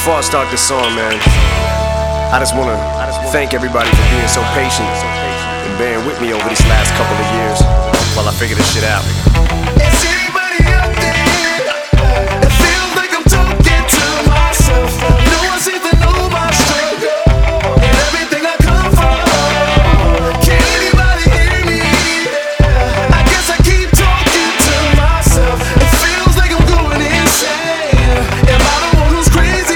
Before I start this song, man, I just wanna thank everybody for being so patient and bearing with me over these last couple of years while I figure this shit out. Is anybody out there that feels like I'm talking to myself? No one seems to know my struggle and everything I come from. Can anybody hear me? I guess I keep talking to myself. It feels like I'm going insane. Am I the one who's crazy?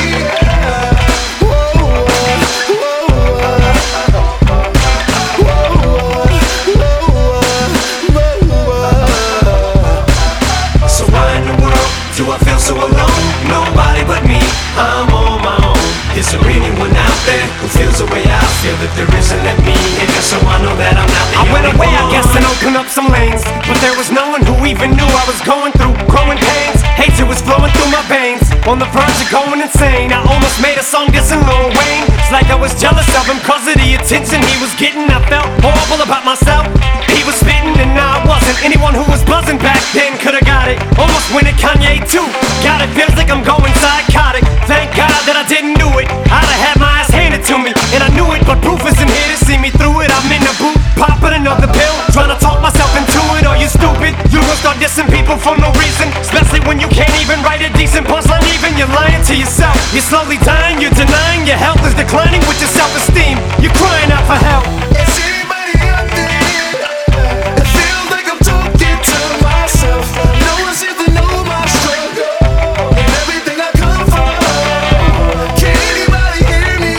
Do I feel so alone? Nobody but me, I'm on my own. Is there anyone out there who feels the way I feel? That there isn't, let me in, just so I know that I'm not the only one. I went away, I guess, and opened up some lanes, but there was no one who even knew I was going through growing pains. Hatred was flowing through my veins, on the verge of going insane. I almost made a song dissing Lil Wayne. It's like I was jealous of him cause of the attention he was getting. I felt horrible about myself. He was spitting and I wasn't. Anyone who was buzzing back then could've got it. Almost went at Kanye too. God, it feels like I'm going psychotic. Thank God that I didn't do it. I'd have had my ass handed to me, and I knew it, but proof isn't here to see me through it. I'm in the booth, popping another pill, trying to talk myself into it. Are you stupid? You gon' start dissing people for no reason, especially when you can't even write a decent punchline. Even you're lying to yourself. You're slowly dying, you're denying your health is declining with your self-esteem. You're crying out for help. Is anybody out there that feels like I'm talking to myself? No one seems to know my struggle and everything I come from. Can anybody hear me?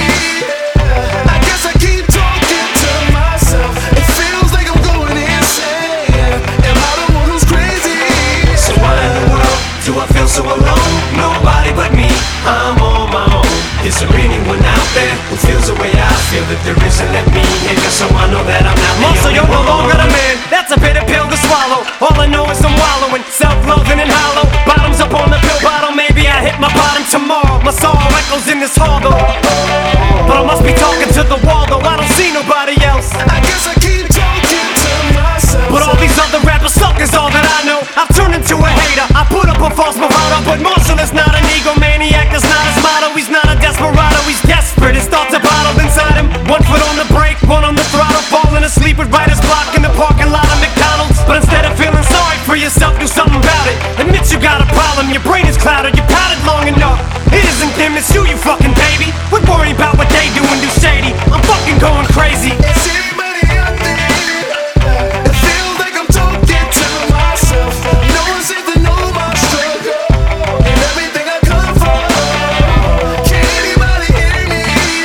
I guess I keep talking to myself. It feels like I'm going insane. Am I the one who's crazy? So why in the world do I feel so alone? Nobody but me, I'm on my own. Is there anyone out there who feels the way I feel? That there isn't, let me in, just so I know that I'm not the Muscle, only you're no one. longer the man. That's a bitter pill to swallow. All I know is I'm wallowing, self-loathing and hollow. Bottoms up on the pill bottle. Maybe I hit my bottom tomorrow. My soul echoes in this hall though, but I must be talking to the wall though. I don't see nobody else. I guess I keep talking to myself. But all these other rappers suck is all that I know. I've turned into a hater. I put up a false bravado, but Marshall is not an egomaniac. That's not his motto. He's not a desperado. He's desperate. His thoughts are bottled inside him. One foot on the brake, one on the throttle. Falling asleep with writer's block in the parking lot of McDonald's. But instead of feeling sorry for yourself, do something about it. Admit you got a problem. Your brain is clouded. You pouted long enough. It isn't them, it's you fucking baby. We're worried about what they do and do shady. I'm fucking going crazy. Is anybody out there that feels like I'm talking to myself? No one seems to know my struggle and everything I come from. Can anybody hear me?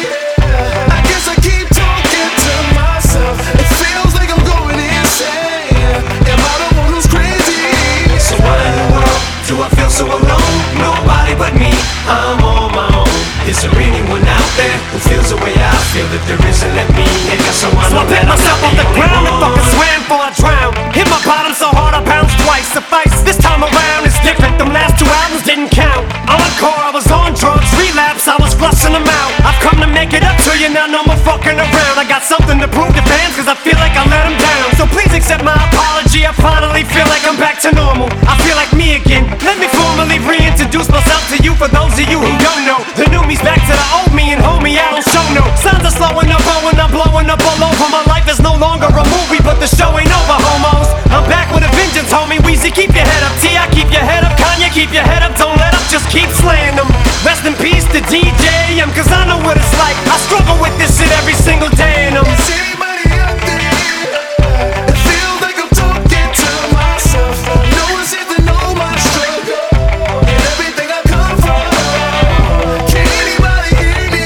I guess I keep talking to myself. It feels like I'm going insane. Am I the one who's crazy? So why in the world do I feel so alone? Nobody but me, I'm on my own. Is there anyone out there who feels the way I feel? That there isn't, let me in, just so I So know I picked that I'm myself not off the the ground only and fucking one. swam before I drowned. Hit my bottom so hard I bounced twice. Suffice, this time around it's different. Them last two albums didn't count. Encore, I was on drugs. Relapse, I was flushing them out. I've come to make it up to you, now no more fucking around. I got something to prove to fans cause I feel like I let them down. So please accept my apology. I finally feel like I'm back to normal. I feel like me again. Let me formally reintroduce myself to you. For those of you who don't know, the new me's back to the old me, and homie, I don't show no signs of slowing up, blowing up, blowing up all over. My life is no longer a movie, but the show ain't over, homos. I'm back with a vengeance, homie. Weezy, keep your head up. T.I., keep your head up. Kanye, keep your head up. Don't let up, just keep slaying them. Rest in peace to DJ, cause I know what it's like. I struggle with this shit every single day, and Is anybody out there that feels like I'm talking to myself? No one seems to know my struggle and everything I come from. Can anybody hear me?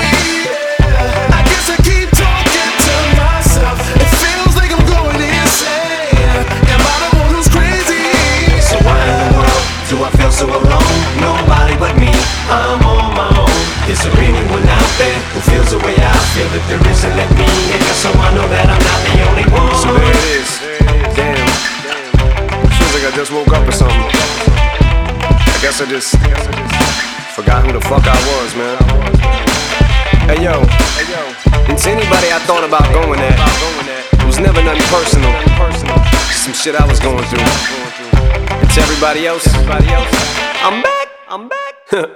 I guess I keep talking to myself. It feels like I'm going insane. Am I the one who's crazy? So why in the world do I feel so alone? Nobody but me, I'm on my own. Is there anyone out there who feels the way I feel? That there isn't, let me in, just so I know that I'm not the only one. So there it is. Damn. Feels like I just woke up or something. I guess I just forgot who the fuck I was, man. Hey yo, and to anybody I thought about going at, it was never nothing personal. Just some shit I was going through. And to everybody else, I'm back.